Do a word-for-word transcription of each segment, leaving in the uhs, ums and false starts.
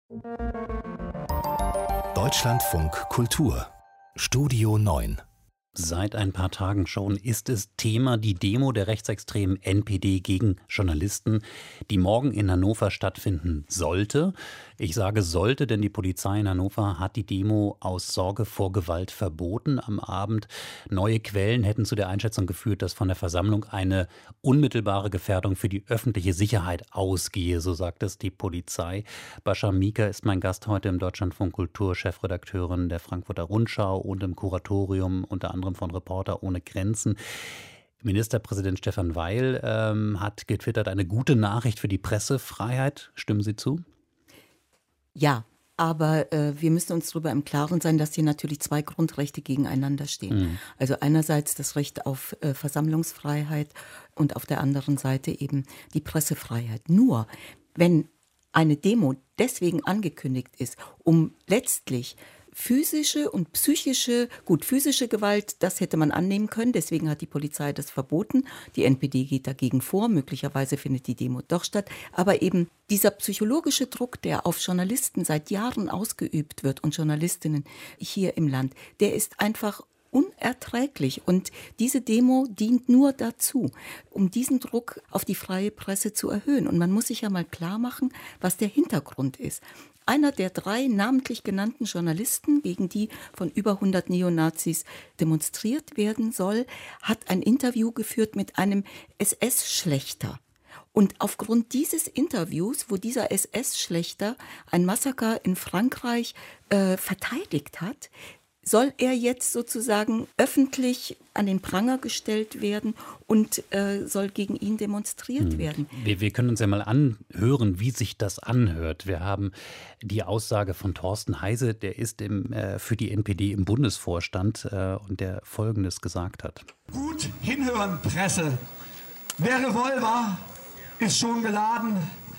Deutschlandfunk Kultur Studio neun. Seit ein paar Tagen schon ist es Thema die Demo der rechtsextremen N P D gegen Journalisten, die morgen in Hannover stattfinden sollte. Ich sage sollte, denn die Polizei in Hannover hat die Demo aus Sorge vor Gewalt verboten am Abend. Neue Quellen hätten zu der Einschätzung geführt, dass von der Versammlung eine unmittelbare Gefährdung für die öffentliche Sicherheit ausgehe, so sagt es die Polizei. Bascha Mika ist mein Gast heute im Deutschlandfunk Kultur, Chefredakteurin der Frankfurter Rundschau und im Kuratorium unter anderem von Reporter ohne Grenzen. Ministerpräsident Stefan Weil ähm, hat getwittert, eine gute Nachricht für die Pressefreiheit. Stimmen Sie zu? Ja, aber äh, wir müssen uns darüber im Klaren sein, dass hier natürlich zwei Grundrechte gegeneinander stehen. Mhm. Also einerseits das Recht auf äh, Versammlungsfreiheit und auf der anderen Seite eben die Pressefreiheit. Nur wenn eine Demo deswegen angekündigt ist, um letztlich physische und psychische, gut, physische Gewalt, das hätte man annehmen können, deswegen hat die Polizei das verboten. Die N P D geht dagegen vor, möglicherweise findet die Demo doch statt. Aber eben dieser psychologische Druck, der auf Journalisten seit Jahren ausgeübt wird und Journalistinnen hier im Land, der ist einfach unerträglich. Und diese Demo dient nur dazu, um diesen Druck auf die freie Presse zu erhöhen. Und man muss sich ja mal klar machen, was der Hintergrund ist. Einer der drei namentlich genannten Journalisten, gegen die von über hundert Neonazis demonstriert werden soll, hat ein Interview geführt mit einem S S-Schlächter. Und aufgrund dieses Interviews, wo dieser S S-Schlächter ein Massaker in Frankreich äh, verteidigt hat, soll er jetzt sozusagen öffentlich an den Pranger gestellt werden und äh, soll gegen ihn demonstriert hm. werden. Wir, wir können uns ja mal anhören, wie sich das anhört. Wir haben die Aussage von Thorsten Heise, der ist im, äh, für die N P D im Bundesvorstand äh, und der Folgendes gesagt hat. Gut hinhören, Presse. Der Revolver ist schon geladen,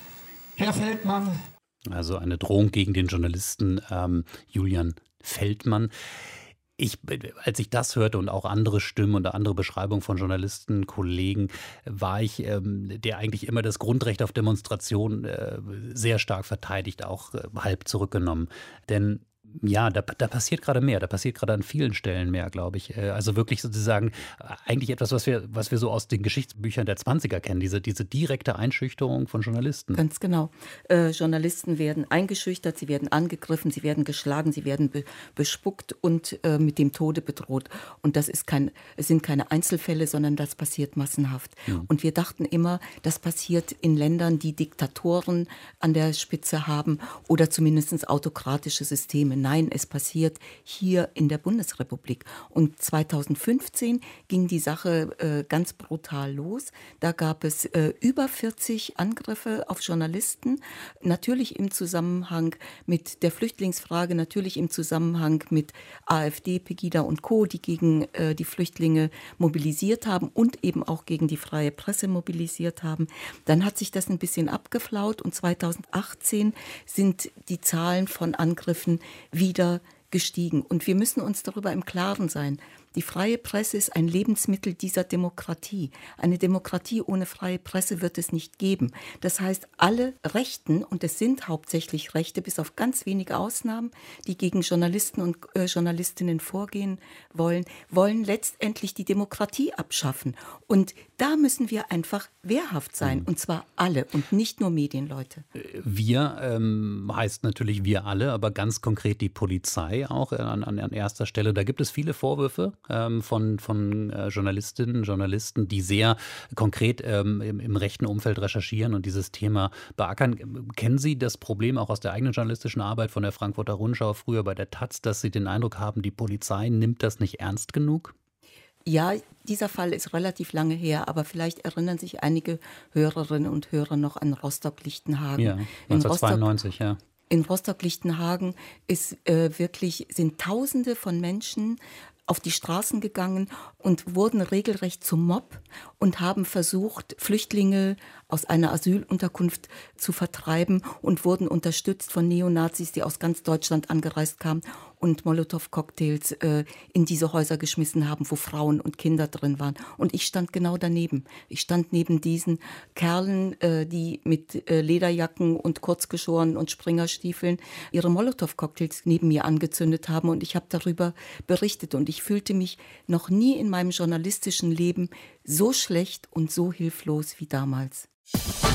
Herr Feldmann. Also eine Drohung gegen den Journalisten ähm, Julian Feldmann. Ich, als ich das hörte und auch andere Stimmen und andere Beschreibungen von Journalisten, Kollegen, war ich, ähm, der eigentlich immer das Grundrecht auf Demonstration äh, sehr stark verteidigt, auch äh, halb zurückgenommen. Denn ja, da, da passiert gerade mehr, da passiert gerade an vielen Stellen mehr, glaube ich. Also wirklich sozusagen eigentlich etwas, was wir, was wir so aus den Geschichtsbüchern der Zwanziger kennen, diese, diese direkte Einschüchterung von Journalisten. Ganz genau. Äh, Journalisten werden eingeschüchtert, sie werden angegriffen, sie werden geschlagen, sie werden be- bespuckt und äh, mit dem Tode bedroht. Und das ist kein, es sind keine Einzelfälle, sondern das passiert massenhaft. Mhm. Und wir dachten immer, das passiert in Ländern, die Diktatoren an der Spitze haben oder zumindest autokratische Systeme. Nein, es passiert hier in der Bundesrepublik. Und zweitausendfünfzehn ging die Sache äh, ganz brutal los. Da gab es äh, über vierzig Angriffe auf Journalisten, natürlich im Zusammenhang mit der Flüchtlingsfrage, natürlich im Zusammenhang mit AfD, Pegida und Co., die gegen äh, die Flüchtlinge mobilisiert haben und eben auch gegen die freie Presse mobilisiert haben. Dann hat sich das ein bisschen abgeflaut und zweitausendachtzehn sind die Zahlen von Angriffen wieder gestiegen. Und wir müssen uns darüber im Klaren sein. Die freie Presse ist ein Lebensmittel dieser Demokratie. Eine Demokratie ohne freie Presse wird es nicht geben. Das heißt, alle Rechten, und es sind hauptsächlich Rechte, bis auf ganz wenige Ausnahmen, die gegen Journalisten und äh, Journalistinnen vorgehen wollen, wollen letztendlich die Demokratie abschaffen. Und da müssen wir einfach wehrhaft sein, mhm. und zwar alle und nicht nur Medienleute. Wir ähm, heißt natürlich wir alle, aber ganz konkret die Polizei auch an, an, an erster Stelle. Da gibt es viele Vorwürfe ähm, von, von äh, Journalistinnen, Journalisten, die sehr konkret ähm, im, im rechten Umfeld recherchieren und dieses Thema beackern. Kennen Sie das Problem auch aus der eigenen journalistischen Arbeit von der Frankfurter Rundschau, früher bei der Taz, dass Sie den Eindruck haben, die Polizei nimmt das nicht ernst genug? Ja, dieser Fall ist relativ lange her, aber vielleicht erinnern sich einige Hörerinnen und Hörer noch an Rostock-Lichtenhagen. Ja, neunzehnhundertzweiundneunzig, ja. In Rostock-Lichtenhagen ist äh, wirklich, sind Tausende von Menschen auf die Straßen gegangen und wurden regelrecht zum Mob und haben versucht, Flüchtlinge aus einer Asylunterkunft zu vertreiben und wurden unterstützt von Neonazis, die aus ganz Deutschland angereist kamen. und Molotow-Cocktails äh, in diese Häuser geschmissen haben, wo Frauen und Kinder drin waren. Und ich stand genau daneben. Ich stand neben diesen Kerlen, äh, die mit äh, Lederjacken und Kurzgeschoren und Springerstiefeln ihre Molotow-Cocktails neben mir angezündet haben. Und ich habe darüber berichtet. Und ich fühlte mich noch nie in meinem journalistischen Leben so schlecht und so hilflos wie damals.